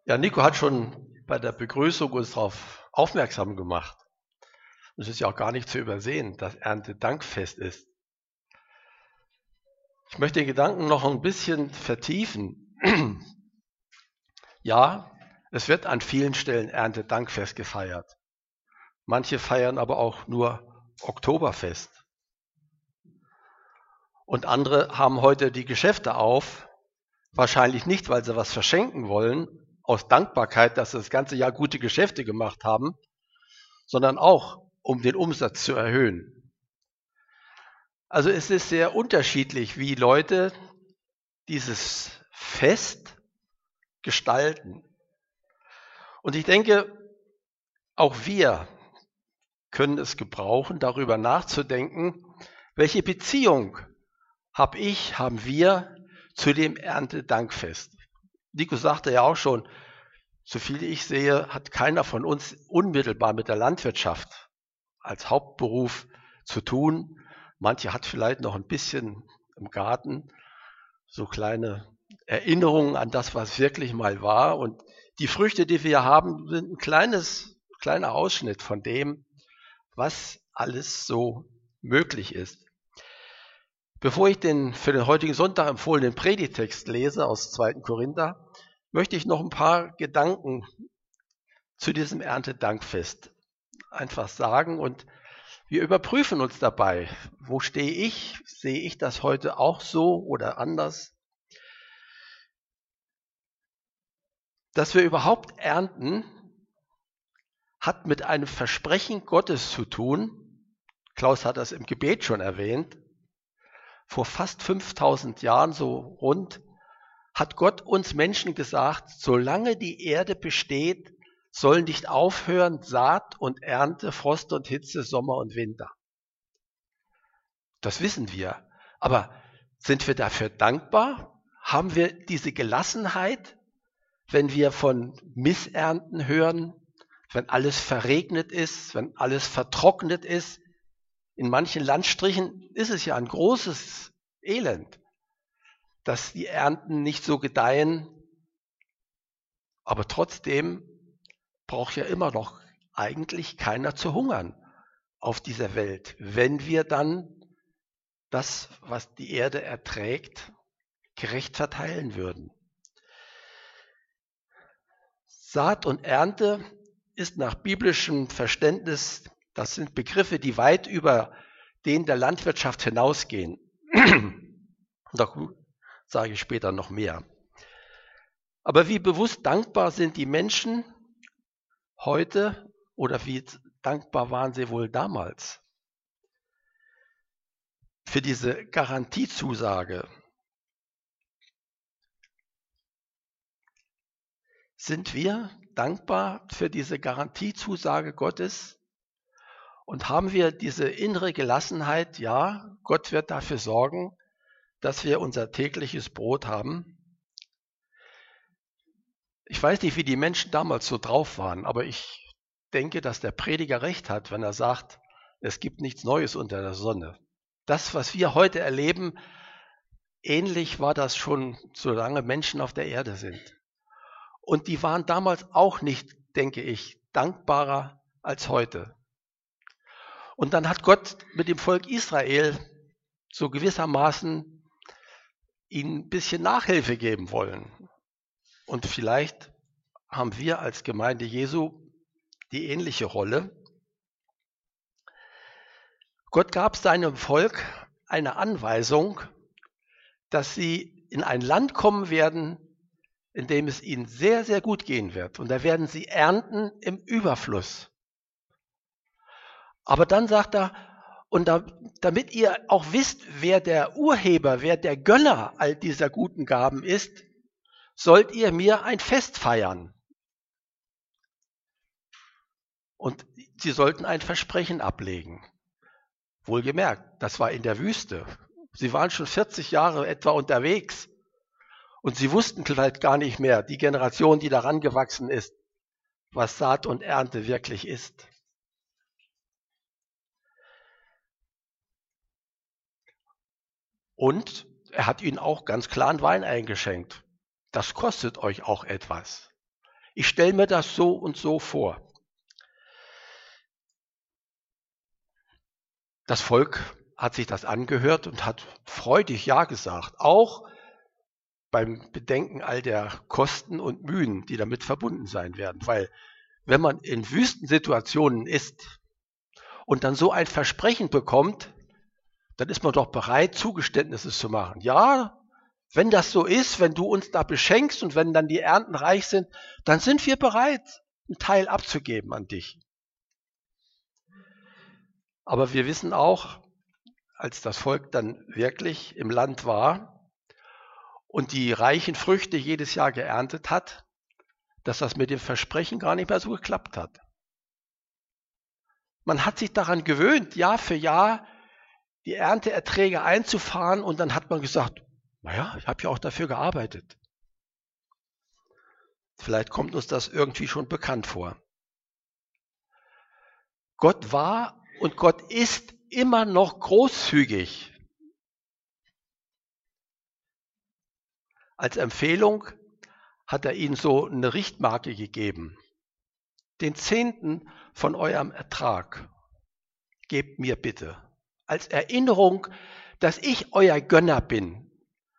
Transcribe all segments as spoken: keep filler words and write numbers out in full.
Ja, Nico hat schon bei der Begrüßung uns darauf aufmerksam gemacht. Es ist ja auch gar nicht zu übersehen, dass Erntedankfest ist. Ich möchte den Gedanken noch ein bisschen vertiefen. Ja, es wird an vielen Stellen Erntedankfest gefeiert. Manche feiern aber auch nur Oktoberfest. Und andere haben heute die Geschäfte auf, wahrscheinlich nicht, weil sie was verschenken wollen, aus Dankbarkeit, dass sie das ganze Jahr gute Geschäfte gemacht haben, sondern auch, um den Umsatz zu erhöhen. Also es ist sehr unterschiedlich, wie Leute dieses Fest gestalten. Und ich denke, auch wir können es gebrauchen, darüber nachzudenken, welche Beziehung habe ich, haben wir zu dem Erntedankfest. Nico sagte ja auch schon, so viel ich sehe, hat keiner von uns unmittelbar mit der Landwirtschaft als Hauptberuf zu tun. Manche hat vielleicht noch ein bisschen im Garten so kleine Erinnerungen an das, was wirklich mal war. Und die Früchte, die wir haben, sind ein kleines, kleiner Ausschnitt von dem, was alles so möglich ist. Bevor ich den für den heutigen Sonntag empfohlenen Predigtext lese aus zweiten Korinther, möchte ich noch ein paar Gedanken zu diesem Erntedankfest einfach sagen. Und wir überprüfen uns dabei, wo stehe ich? Sehe ich das heute auch so oder anders? Dass wir überhaupt ernten, hat mit einem Versprechen Gottes zu tun. Klaus hat das im Gebet schon erwähnt. Vor fast fünftausend Jahren, so rund, hat Gott uns Menschen gesagt, solange die Erde besteht, soll nicht aufhören Saat und Ernte, Frost und Hitze, Sommer und Winter. Das wissen wir. Aber sind wir dafür dankbar? Haben wir diese Gelassenheit, wenn wir von Missernten hören, wenn alles verregnet ist, wenn alles vertrocknet ist? In manchen Landstrichen ist es ja ein großes Elend, dass die Ernten nicht so gedeihen. Aber trotzdem braucht ja immer noch eigentlich keiner zu hungern auf dieser Welt, wenn wir dann das, was die Erde erträgt, gerecht verteilen würden. Saat und Ernte ist nach biblischem Verständnis, das sind Begriffe, die weit über den der Landwirtschaft hinausgehen. Da sage ich später noch mehr. Aber wie bewusst dankbar sind die Menschen heute oder wie dankbar waren sie wohl damals für diese Garantiezusage? Sind wir dankbar für diese Garantiezusage Gottes? Und haben wir diese innere Gelassenheit, ja, Gott wird dafür sorgen, dass wir unser tägliches Brot haben? Ich weiß nicht, wie die Menschen damals so drauf waren, aber ich denke, dass der Prediger recht hat, wenn er sagt, es gibt nichts Neues unter der Sonne. Das, was wir heute erleben, ähnlich war das schon, solange Menschen auf der Erde sind. Und die waren damals auch nicht, denke ich, dankbarer als heute. Und dann hat Gott mit dem Volk Israel so gewissermaßen ihnen ein bisschen Nachhilfe geben wollen. Und vielleicht haben wir als Gemeinde Jesu die ähnliche Rolle. Gott gab seinem Volk eine Anweisung, dass sie in ein Land kommen werden, in dem es ihnen sehr, sehr gut gehen wird. Und da werden sie ernten im Überfluss. Aber dann sagt er, und da, damit ihr auch wisst, wer der Urheber, wer der Gönner all dieser guten Gaben ist, sollt ihr mir ein Fest feiern. Und sie sollten ein Versprechen ablegen. Wohlgemerkt, das war in der Wüste. Sie waren schon vierzig Jahre etwa unterwegs. Und sie wussten vielleicht gar nicht mehr, die Generation, die daran gewachsen ist, was Saat und Ernte wirklich ist. Und er hat ihnen auch ganz klar einen Wein eingeschenkt. Das kostet euch auch etwas. Ich stelle mir das so und so vor. Das Volk hat sich das angehört und hat freudig Ja gesagt, auch beim Bedenken all der Kosten und Mühen, die damit verbunden sein werden. Weil wenn man in Wüstensituationen ist und dann so ein Versprechen bekommt, dann ist man doch bereit, Zugeständnisse zu machen. Ja, wenn das so ist, wenn du uns da beschenkst und wenn dann die Ernten reich sind, dann sind wir bereit, einen Teil abzugeben an dich. Aber wir wissen auch, als das Volk dann wirklich im Land war und die reichen Früchte jedes Jahr geerntet hat, dass das mit dem Versprechen gar nicht mehr so geklappt hat. Man hat sich daran gewöhnt, Jahr für Jahr die Ernteerträge einzufahren und dann hat man gesagt, naja, ich habe ja auch dafür gearbeitet. Vielleicht kommt uns das irgendwie schon bekannt vor. Gott war und Gott ist immer noch großzügig. Als Empfehlung hat er ihnen so eine Richtmarke gegeben. Den Zehnten von eurem Ertrag gebt mir bitte. Als Erinnerung, dass ich euer Gönner bin.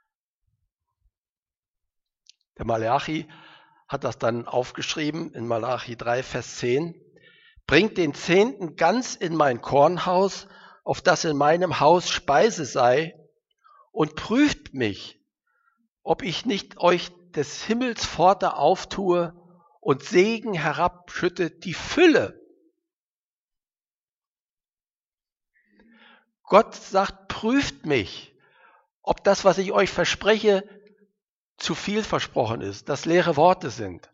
Der Malachi hat das dann aufgeschrieben in Malachi drei, Vers zehn. Bringt den Zehnten ganz in mein Kornhaus, auf das in meinem Haus Speise sei, und prüft mich, ob ich nicht euch des Himmels Pforte auftue und Segen herabschütte, die Fülle. Gott sagt, prüft mich, ob das, was ich euch verspreche, zu viel versprochen ist, dass leere Worte sind.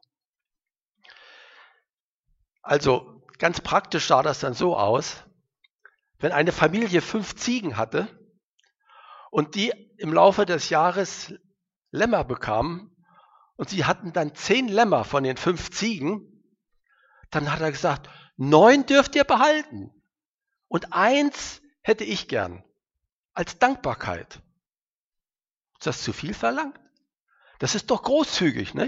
Also ganz praktisch sah das dann so aus, wenn eine Familie fünf Ziegen hatte und die im Laufe des Jahres Lämmer bekamen und sie hatten dann zehn Lämmer von den fünf Ziegen, dann hat er gesagt, neun dürft ihr behalten und eins hätte ich gern als Dankbarkeit. Ist das zu viel verlangt? Das ist doch großzügig, ne?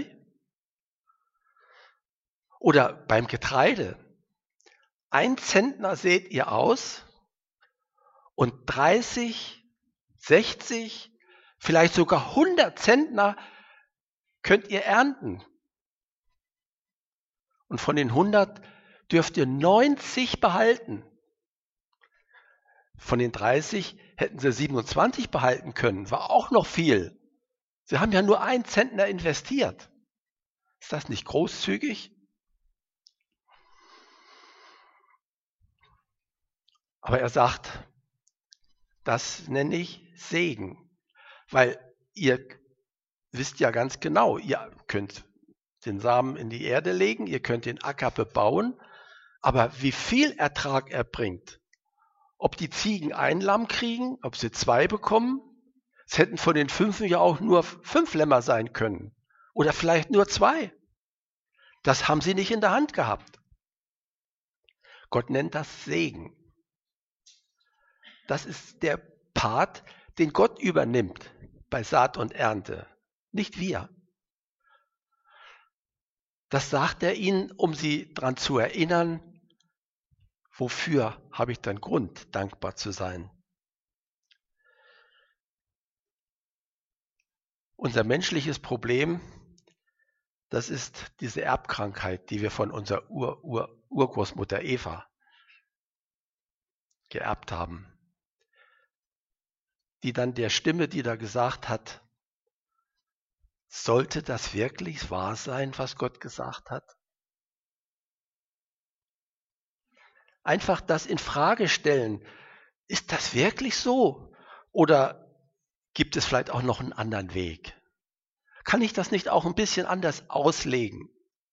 Oder beim Getreide. Ein Zentner seht ihr aus und dreißig, sechzig, vielleicht sogar hundert Zentner könnt ihr ernten. Und von den hundert dürft ihr neunzig behalten. Von den dreißig hätten sie siebenundzwanzig behalten können, war auch noch viel. Sie haben ja nur einen Zentner investiert. Ist das nicht großzügig? Aber er sagt, das nenne ich Segen, weil ihr wisst ja ganz genau, ihr könnt den Samen in die Erde legen, ihr könnt den Acker bebauen, aber wie viel Ertrag er bringt, ob die Ziegen ein Lamm kriegen, ob sie zwei bekommen, es hätten von den fünf ja auch nur fünf Lämmer sein können oder vielleicht nur zwei. Das haben sie nicht in der Hand gehabt. Gott nennt das Segen. Das ist der Part, den Gott übernimmt bei Saat und Ernte, nicht wir. Das sagt er ihnen, um sie daran zu erinnern, wofür habe ich dann Grund, dankbar zu sein. Unser menschliches Problem, das ist diese Erbkrankheit, die wir von unserer Ur, Ur, Urgroßmutter Eva geerbt haben, die dann der Stimme, die da gesagt hat, sollte das wirklich wahr sein, was Gott gesagt hat? Einfach das in Frage stellen, ist das wirklich so? Oder gibt es vielleicht auch noch einen anderen Weg? Kann ich das nicht auch ein bisschen anders auslegen?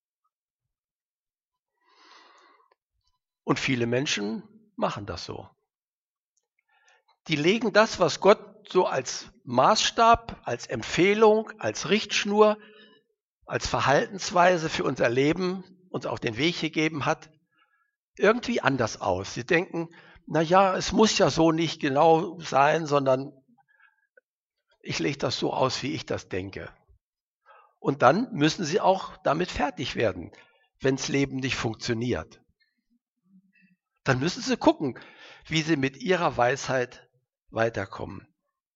Und viele Menschen machen das so. Die legen das, was Gott so als Maßstab, als Empfehlung, als Richtschnur, als Verhaltensweise für unser Leben uns auf den Weg gegeben hat, irgendwie anders aus. Sie denken, na ja, es muss ja so nicht genau sein, sondern ich lege das so aus, wie ich das denke. Und dann müssen sie auch damit fertig werden, wenn das Leben nicht funktioniert. Dann müssen sie gucken, wie sie mit ihrer Weisheit weiterkommen.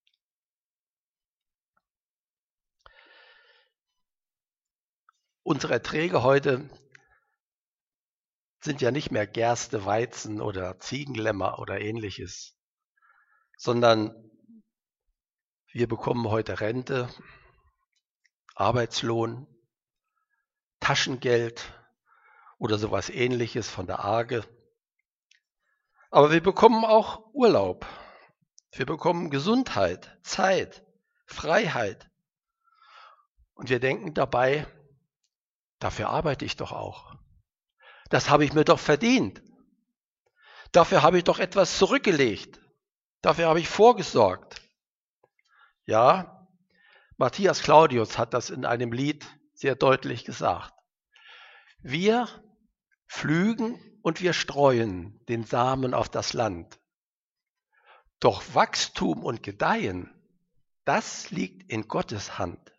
Unsere Erträge heute sind ja nicht mehr Gerste, Weizen oder Ziegenlämmer oder ähnliches, sondern wir bekommen heute Rente, Arbeitslohn, Taschengeld oder sowas Ähnliches von der Arge. Aber wir bekommen auch Urlaub. Wir bekommen Gesundheit, Zeit, Freiheit. Und wir denken dabei, dafür arbeite ich doch auch. Das habe ich mir doch verdient. Dafür habe ich doch etwas zurückgelegt. Dafür habe ich vorgesorgt. Ja, Matthias Claudius hat das in einem Lied sehr deutlich gesagt. Wir pflügen und wir streuen den Samen auf das Land. Doch Wachstum und Gedeihen, das liegt in Gottes Hand.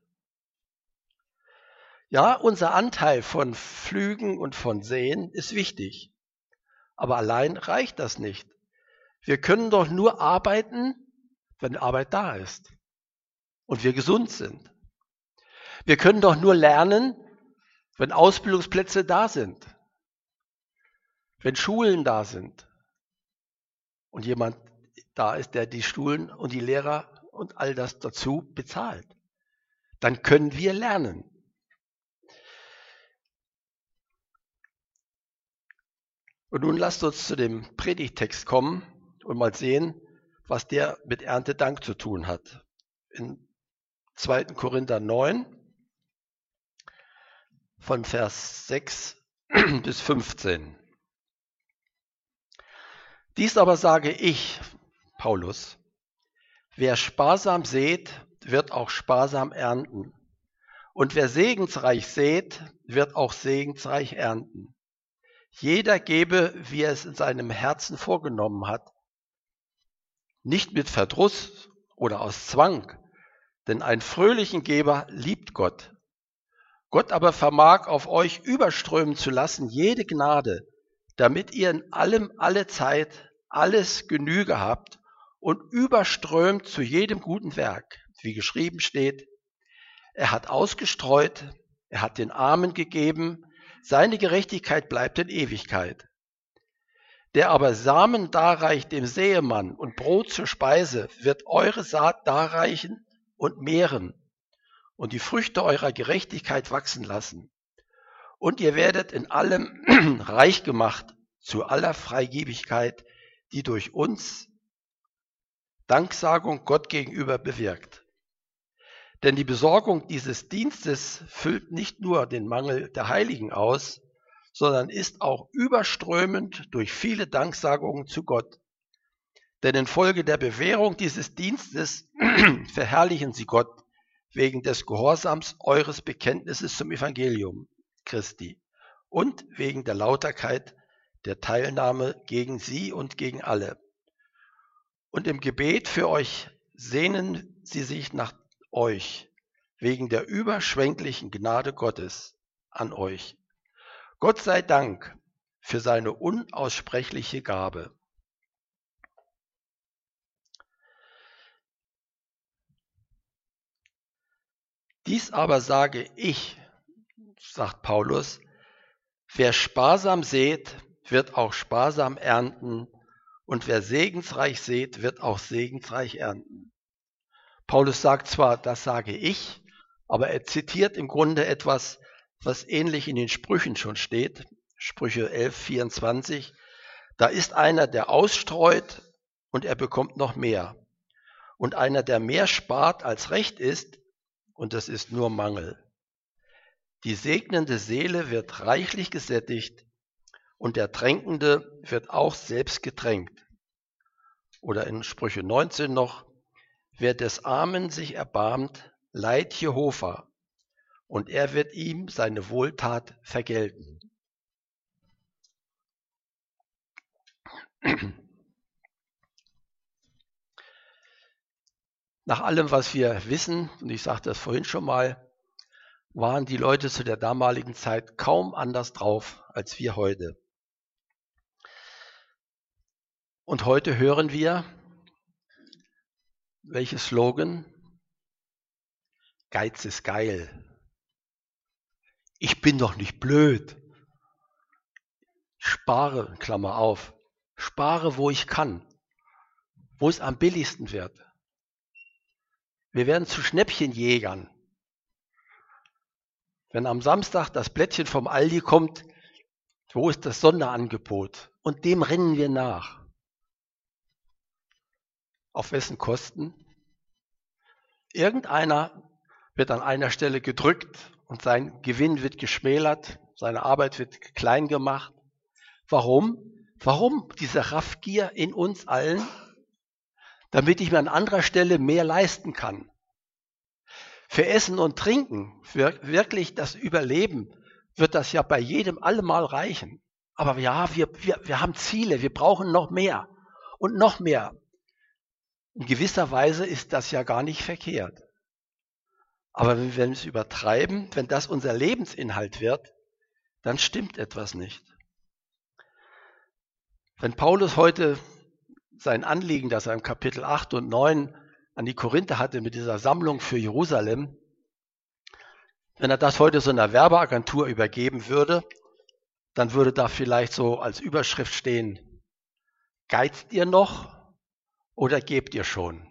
Ja, unser Anteil von Pflügen und von Säen ist wichtig. Aber allein reicht das nicht. Wir können doch nur arbeiten, wenn Arbeit da ist und wir gesund sind. Wir können doch nur lernen, wenn Ausbildungsplätze da sind, wenn Schulen da sind und jemand da ist, der die Schulen und die Lehrer und all das dazu bezahlt. Dann können wir lernen. Und nun lasst uns zu dem Predigtext kommen und mal sehen, was der mit Erntedank zu tun hat. In zweiten Korinther neun, von Vers sechs bis fünfzehn. Dies aber sage ich, Paulus, wer sparsam sät, wird auch sparsam ernten. Und wer segensreich sät, wird auch segensreich ernten. Jeder gebe, wie er es in seinem Herzen vorgenommen hat, nicht mit Verdruss oder aus Zwang, denn einen fröhlichen Geber liebt Gott. Gott aber vermag auf euch überströmen zu lassen jede Gnade, damit ihr in allem alle Zeit alles Genüge habt und überströmt zu jedem guten Werk, wie geschrieben steht, er hat ausgestreut, er hat den Armen gegeben, seine Gerechtigkeit bleibt in Ewigkeit. Der aber Samen darreicht dem Säemann und Brot zur Speise, wird eure Saat darreichen und mehren und die Früchte eurer Gerechtigkeit wachsen lassen. Und ihr werdet in allem reich gemacht zu aller Freigebigkeit, die durch uns Danksagung Gott gegenüber bewirkt. Denn die Besorgung dieses Dienstes füllt nicht nur den Mangel der Heiligen aus, sondern ist auch überströmend durch viele Danksagungen zu Gott. Denn infolge der Bewährung dieses Dienstes verherrlichen sie Gott wegen des Gehorsams eures Bekenntnisses zum Evangelium Christi und wegen der Lauterkeit der Teilnahme gegen sie und gegen alle. Und im Gebet für euch sehnen sie sich nach euch, wegen der überschwänglichen Gnade Gottes an euch. Gott sei Dank für seine unaussprechliche Gabe. Dies aber sage ich, sagt Paulus, wer sparsam sät, wird auch sparsam ernten, und wer segensreich sät, wird auch segensreich ernten. Paulus sagt zwar, das sage ich, aber er zitiert im Grunde etwas, was ähnlich in den Sprüchen schon steht, Sprüche elf, vierundzwanzig. Da ist einer, der ausstreut und er bekommt noch mehr. Und einer, der mehr spart als recht ist, und das ist nur Mangel. Die segnende Seele wird reichlich gesättigt und der Tränkende wird auch selbst getränkt. Oder in Sprüche neunzehn noch, wer des Armen sich erbarmt, leiht Jehova, und er wird ihm seine Wohltat vergelten. Nach allem, was wir wissen, und ich sagte das vorhin schon mal, waren die Leute zu der damaligen Zeit kaum anders drauf als wir heute. Und heute hören wir, welches Slogan? Geiz ist geil. Ich bin doch nicht blöd. Spare, Klammer auf, spare, wo ich kann, wo es am billigsten wird. Wir werden zu Schnäppchenjägern. Wenn am Samstag das Blättchen vom Aldi kommt, wo ist das Sonderangebot? Und dem rennen wir nach. Auf wessen Kosten? Irgendeiner wird an einer Stelle gedrückt und sein Gewinn wird geschmälert, seine Arbeit wird klein gemacht. Warum? Warum diese Raffgier in uns allen? Damit ich mir an anderer Stelle mehr leisten kann. Für Essen und Trinken, für wirklich das Überleben, wird das ja bei jedem allemal reichen. Aber ja, wir, wir, wir haben Ziele, wir brauchen noch mehr und noch mehr. In gewisser Weise ist das ja gar nicht verkehrt. Aber wenn wir es übertreiben, wenn das unser Lebensinhalt wird, dann stimmt etwas nicht. Wenn Paulus heute sein Anliegen, das er im Kapitel acht und neun an die Korinther hatte mit dieser Sammlung für Jerusalem, wenn er das heute so einer Werbeagentur übergeben würde, dann würde da vielleicht so als Überschrift stehen, geizt ihr noch oder gebt ihr schon?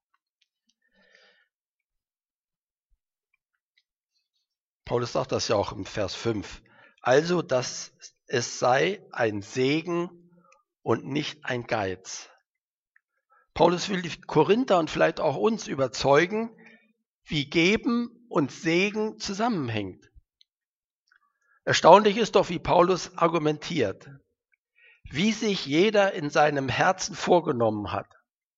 Paulus sagt das ja auch im Vers fünf. Also, dass es sei ein Segen und nicht ein Geiz. Paulus will die Korinther und vielleicht auch uns überzeugen, wie Geben und Segen zusammenhängt. Erstaunlich ist doch, wie Paulus argumentiert, wie sich jeder in seinem Herzen vorgenommen hat.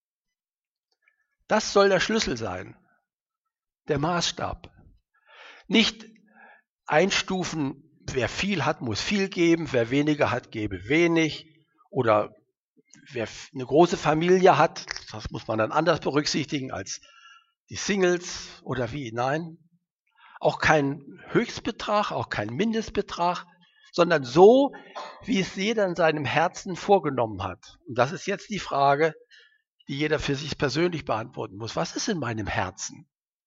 Das soll der Schlüssel sein, der Maßstab. Nicht einstufen, wer viel hat, muss viel geben, wer weniger hat, gebe wenig. Oder wer eine große Familie hat, das muss man dann anders berücksichtigen als die Singles oder wie. Nein, auch kein Höchstbetrag, auch kein Mindestbetrag, sondern so, wie es jeder in seinem Herzen vorgenommen hat. Und das ist jetzt die Frage, die jeder für sich persönlich beantworten muss. Was ist in meinem Herzen?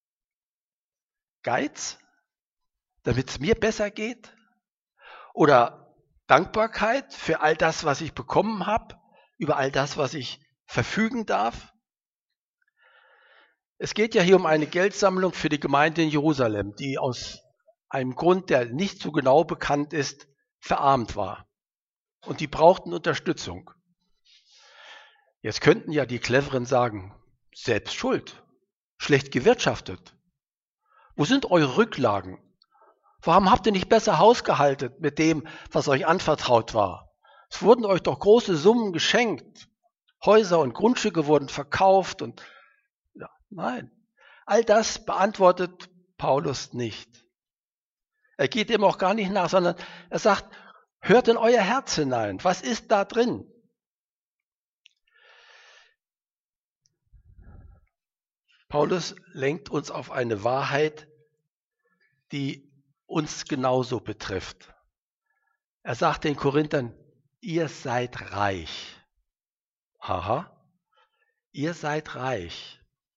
Geiz, damit es mir besser geht? Oder Dankbarkeit für all das, was ich bekommen habe, über all das, was ich verfügen darf? Es geht ja hier um eine Geldsammlung für die Gemeinde in Jerusalem, die aus einem Grund, der nicht so genau bekannt ist, verarmt war. Und die brauchten Unterstützung. Jetzt könnten ja die Cleveren sagen, selbst schuld, schlecht gewirtschaftet. Wo sind eure Rücklagen? Warum habt ihr nicht besser hausgehalten mit dem, was euch anvertraut war? Es wurden euch doch große Summen geschenkt. Häuser und Grundstücke wurden verkauft und ja, nein. All das beantwortet Paulus nicht. Er geht dem auch gar nicht nach, sondern er sagt, hört in euer Herz hinein. Was ist da drin? Paulus lenkt uns auf eine Wahrheit, die uns genauso betrifft. Er sagt den Korinthern, ihr seid reich. Aha, ihr seid reich.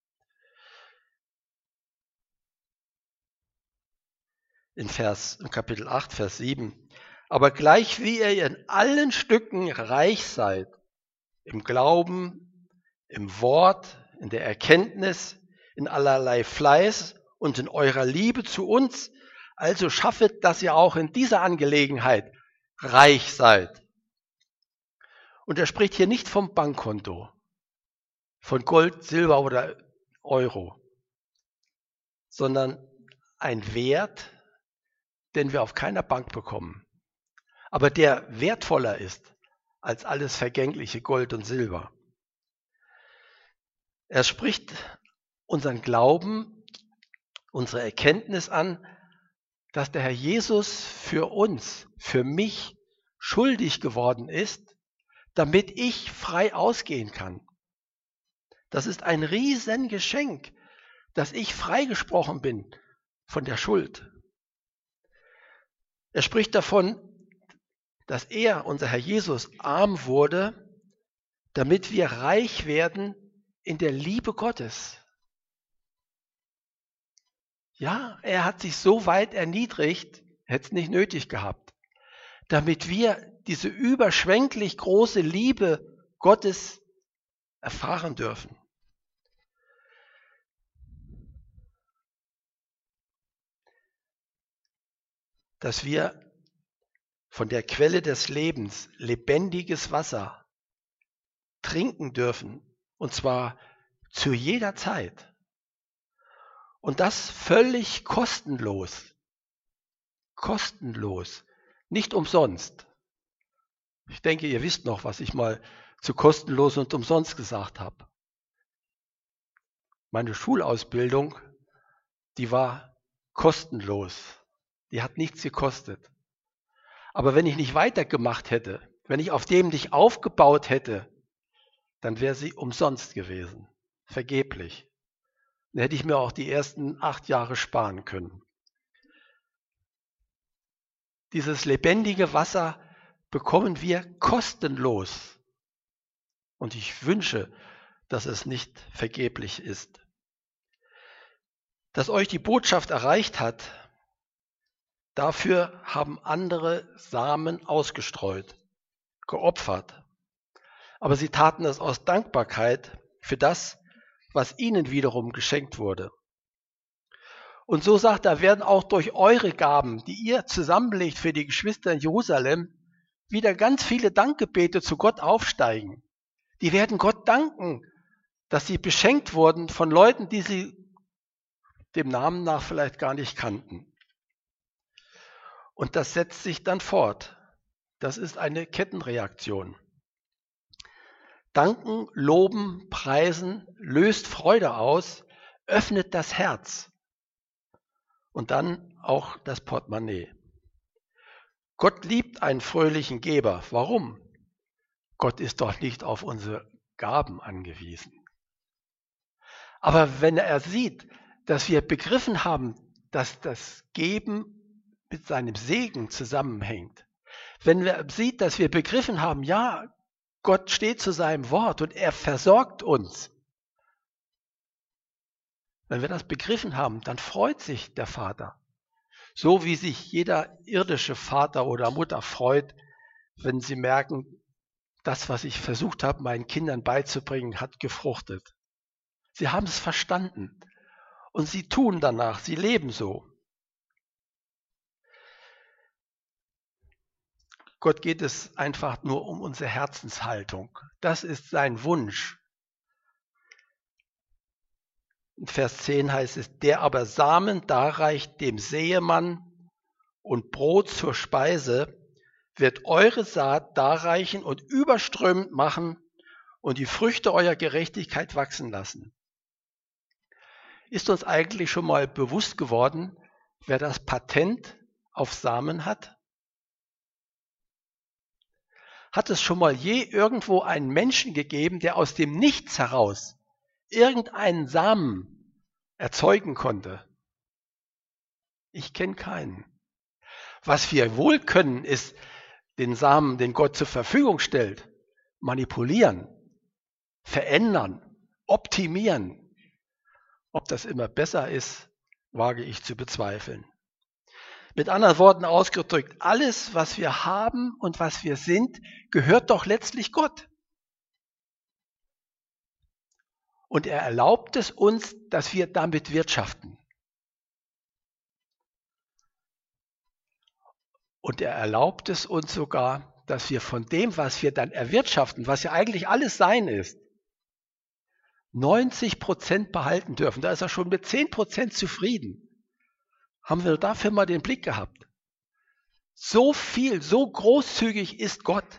In Vers, im Kapitel acht, Vers sieben. Aber gleich wie ihr in allen Stücken reich seid, im Glauben, im Wort, in der Erkenntnis, in allerlei Fleiß und in eurer Liebe zu uns, also schaffet, dass ihr auch in dieser Angelegenheit reich seid. Und er spricht hier nicht vom Bankkonto, von Gold, Silber oder Euro, sondern ein Wert, den wir auf keiner Bank bekommen, aber der wertvoller ist als alles vergängliche Gold und Silber. Er spricht unseren Glauben, unsere Erkenntnis an, dass der Herr Jesus für uns, für mich schuldig geworden ist, damit ich frei ausgehen kann. Das ist ein Riesengeschenk, dass ich freigesprochen bin von der Schuld. Er spricht davon, dass er, unser Herr Jesus, arm wurde, damit wir reich werden in der Liebe Gottes. Ja, er hat sich so weit erniedrigt, hätte es nicht nötig gehabt, damit wir diese überschwänglich große Liebe Gottes erfahren dürfen. Dass wir von der Quelle des Lebens lebendiges Wasser trinken dürfen, und zwar zu jeder Zeit. Und das völlig kostenlos. Kostenlos, nicht umsonst. Ich denke, ihr wisst noch, was ich mal zu kostenlos und umsonst gesagt habe. Meine Schulausbildung, die war kostenlos. Die hat nichts gekostet. Aber wenn ich nicht weitergemacht hätte, wenn ich auf dem nicht aufgebaut hätte, dann wäre sie umsonst gewesen, vergeblich. Dann hätte ich mir auch die ersten acht Jahre sparen können. Dieses lebendige Wasser bekommen wir kostenlos. Und ich wünsche, dass es nicht vergeblich ist. Dass euch die Botschaft erreicht hat, dafür haben andere Samen ausgestreut, geopfert. Aber sie taten es aus Dankbarkeit für das, was ihnen wiederum geschenkt wurde. Und so sagt er, werden auch durch eure Gaben, die ihr zusammenlegt für die Geschwister in Jerusalem, wieder ganz viele Dankgebete zu Gott aufsteigen. Die werden Gott danken, dass sie beschenkt wurden von Leuten, die sie dem Namen nach vielleicht gar nicht kannten. Und das setzt sich dann fort. Das ist eine Kettenreaktion. Danken, loben, preisen, löst Freude aus, öffnet das Herz und dann auch das Portemonnaie. Gott liebt einen fröhlichen Geber. Warum? Gott ist doch nicht auf unsere Gaben angewiesen. Aber wenn er sieht, dass wir begriffen haben, dass das Geben mit seinem Segen zusammenhängt, wenn er sieht, dass wir begriffen haben, ja, Gott steht zu seinem Wort und er versorgt uns. Wenn wir das begriffen haben, dann freut sich der Vater. So wie sich jeder irdische Vater oder Mutter freut, wenn sie merken, das, was ich versucht habe, meinen Kindern beizubringen, hat gefruchtet. Sie haben es verstanden und sie tun danach, sie leben so. Gott geht es einfach nur um unsere Herzenshaltung. Das ist sein Wunsch. In Vers zehn heißt es, der aber Samen darreicht dem Säemann und Brot zur Speise, wird eure Saat darreichen und überströmend machen und die Früchte eurer Gerechtigkeit wachsen lassen. Ist uns eigentlich schon mal bewusst geworden, wer das Patent auf Samen hat? Hat es schon mal je irgendwo einen Menschen gegeben, der aus dem Nichts heraus irgendeinen Samen erzeugen konnte? Ich kenne keinen. Was wir wohl können, ist den Samen, den Gott zur Verfügung stellt, manipulieren, verändern, optimieren. Ob das immer besser ist, wage ich zu bezweifeln. Mit anderen Worten ausgedrückt, alles, was wir haben und was wir sind, gehört doch letztlich Gott. Und er erlaubt es uns, dass wir damit wirtschaften. Und er erlaubt es uns sogar, dass wir von dem, was wir dann erwirtschaften, was ja eigentlich alles sein ist, neunzig Prozent behalten dürfen. Da ist er schon mit zehn Prozent zufrieden. Haben wir dafür mal den Blick gehabt. So viel, so großzügig ist Gott.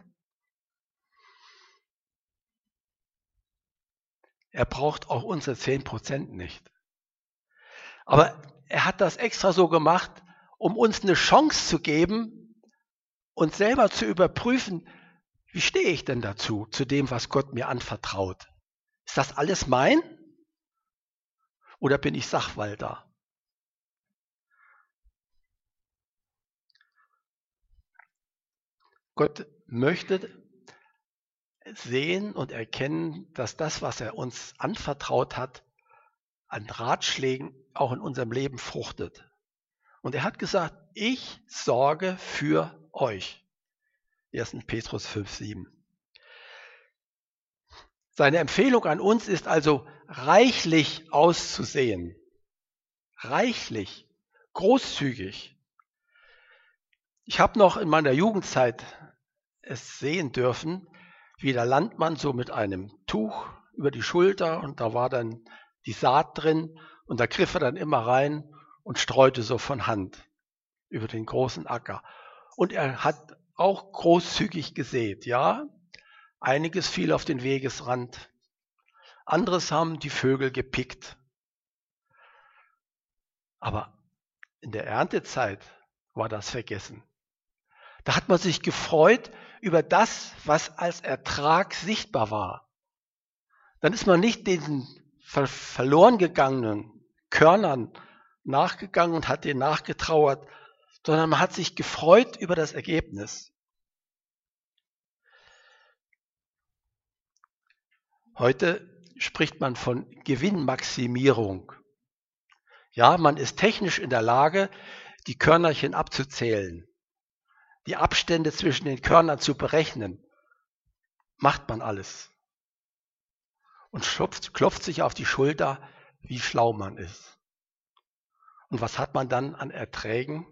Er braucht auch unsere zehn Prozent nicht. Aber er hat das extra so gemacht, um uns eine Chance zu geben, uns selber zu überprüfen, wie stehe ich denn dazu, zu dem, was Gott mir anvertraut? Ist das alles mein? Oder bin ich Sachwalter? Gott möchte sehen und erkennen, dass das, was er uns anvertraut hat, an Ratschlägen auch in unserem Leben fruchtet. Und er hat gesagt, ich sorge für euch. erster Petrus fünf, sieben. Seine Empfehlung an uns ist also, reichlich auszusehen. Reichlich, großzügig. Ich habe noch in meiner Jugendzeit es sehen dürfen, wie der Landmann so mit einem Tuch über die Schulter und da war dann die Saat drin und da griff er dann immer rein und streute so von Hand über den großen Acker. Und er hat auch großzügig gesät, ja. Einiges fiel auf den Wegesrand, anderes haben die Vögel gepickt. Aber in der Erntezeit war das vergessen. Da hat man sich gefreut über das, was als Ertrag sichtbar war. Dann ist man nicht den ver- verloren gegangenen Körnern nachgegangen und hat denen nachgetrauert, sondern man hat sich gefreut über das Ergebnis. Heute spricht man von Gewinnmaximierung. Ja, man ist technisch in der Lage, die Körnerchen abzuzählen, die Abstände zwischen den Körnern zu berechnen. Macht man alles. Und klopft, klopft sich auf die Schulter, wie schlau man ist. Und was hat man dann an Erträgen?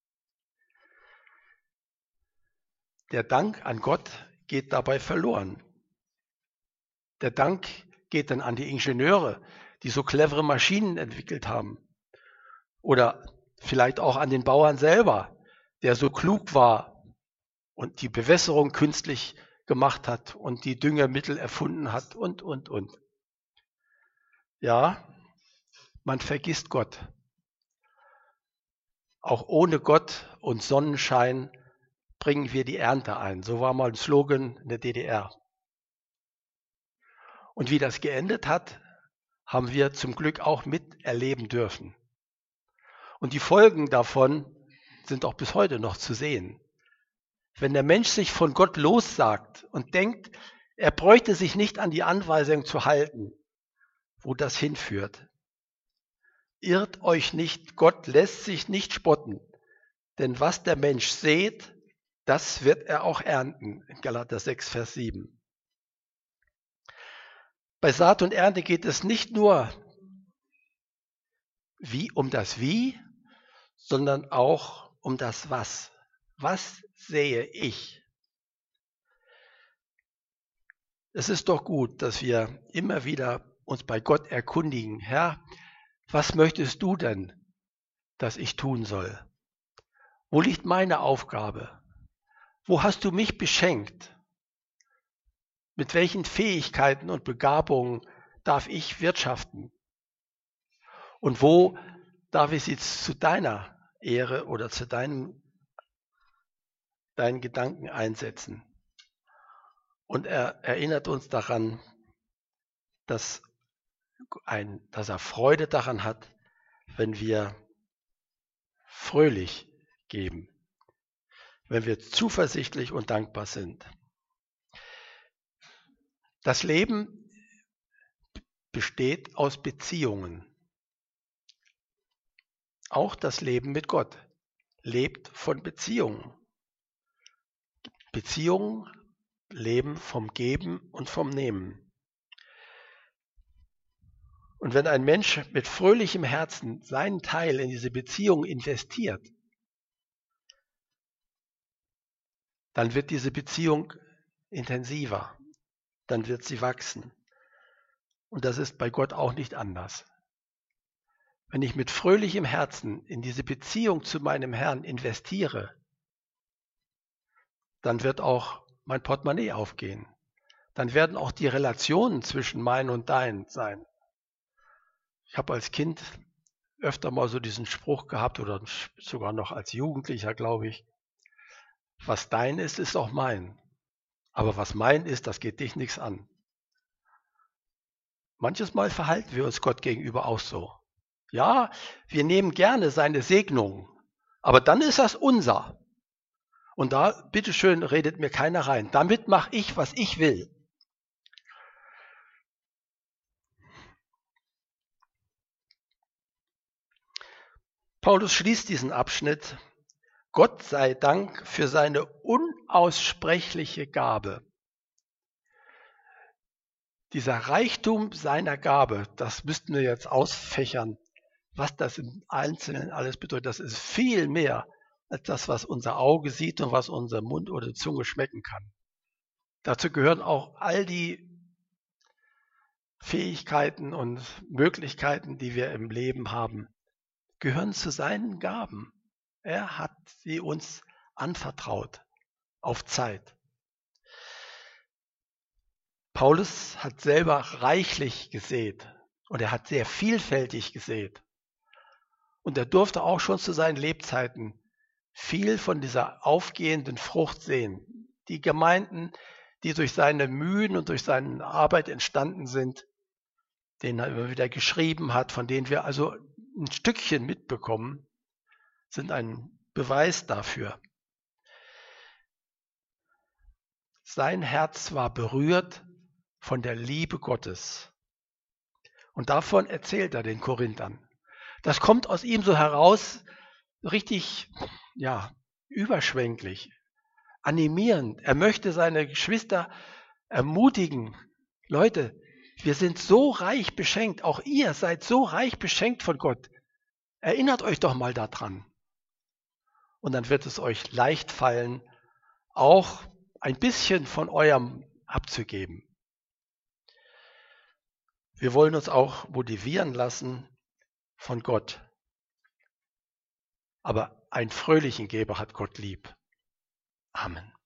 Der Dank an Gott geht dabei verloren. Der Dank geht dann an die Ingenieure, die so clevere Maschinen entwickelt haben. Oder vielleicht auch an den Bauern selber, der so klug war und die Bewässerung künstlich gemacht hat und die Düngemittel erfunden hat und, und, und. Ja, man vergisst Gott. Auch ohne Gott und Sonnenschein bringen wir die Ernte ein. So war mal ein Slogan in der D D R. Und wie das geendet hat, haben wir zum Glück auch miterleben dürfen. Und die Folgen davon sind auch bis heute noch zu sehen. Wenn der Mensch sich von Gott lossagt und denkt, er bräuchte sich nicht an die Anweisung zu halten, wo das hinführt. Irrt euch nicht, Gott lässt sich nicht spotten, denn was der Mensch sät, das wird er auch ernten, in Galater sechs, Vers sieben. Bei Saat und Ernte geht es nicht nur wie, um das Wie, sondern auch um das Was. Was sehe ich? Es ist doch gut, dass wir immer wieder uns bei Gott erkundigen. Herr, was möchtest du denn, dass ich tun soll? Wo liegt meine Aufgabe? Wo hast du mich beschenkt? Mit welchen Fähigkeiten und Begabungen darf ich wirtschaften? Und wo darf ich sie zu deiner Ehre oder zu deinem, deinen Gedanken einsetzen? Und er erinnert uns daran, dass, ein, dass er Freude daran hat, wenn wir fröhlich geben, wenn wir zuversichtlich und dankbar sind. Das Leben besteht aus Beziehungen. Auch das Leben mit Gott lebt von Beziehungen. Beziehungen leben vom Geben und vom Nehmen. Und wenn ein Mensch mit fröhlichem Herzen seinen Teil in diese Beziehung investiert, dann wird diese Beziehung intensiver, dann wird sie wachsen. Und das ist bei Gott auch nicht anders. Wenn ich mit fröhlichem Herzen in diese Beziehung zu meinem Herrn investiere, dann wird auch mein Portemonnaie aufgehen. Dann werden auch die Relationen zwischen mein und dein sein. Ich habe als Kind öfter mal so diesen Spruch gehabt oder sogar noch als Jugendlicher, glaube ich, was dein ist, ist auch mein. Aber was mein ist, das geht dich nichts an. Manches Mal verhalten wir uns Gott gegenüber auch so. Ja, wir nehmen gerne seine Segnung, aber dann ist das unser. Und da, bitteschön, redet mir keiner rein. Damit mache ich, was ich will. Paulus schließt diesen Abschnitt. Gott sei Dank für seine unaussprechliche Gabe. Dieser Reichtum seiner Gabe, das müssten wir jetzt ausfächern, was das im Einzelnen alles bedeutet. Das ist viel mehr als das, was unser Auge sieht und was unser Mund oder Zunge schmecken kann. Dazu gehören auch all die Fähigkeiten und Möglichkeiten, die wir im Leben haben, gehören zu seinen Gaben. Er hat sie uns anvertraut auf Zeit. Paulus hat selber reichlich gesät und er hat sehr vielfältig gesät. Und er durfte auch schon zu seinen Lebzeiten viel von dieser aufgehenden Frucht sehen. Die Gemeinden, die durch seine Mühen und durch seine Arbeit entstanden sind, denen er immer wieder geschrieben hat, von denen wir also ein Stückchen mitbekommen, sind ein Beweis dafür. Sein Herz war berührt von der Liebe Gottes. Und davon erzählt er den Korinthern. Das kommt aus ihm so heraus, richtig, ja, überschwänglich, animierend. Er möchte seine Geschwister ermutigen. Leute, wir sind so reich beschenkt, auch ihr seid so reich beschenkt von Gott. Erinnert euch doch mal daran. Und dann wird es euch leicht fallen, auch ein bisschen von eurem abzugeben. Wir wollen uns auch motivieren lassen von Gott. Aber einen fröhlichen Geber hat Gott lieb. Amen.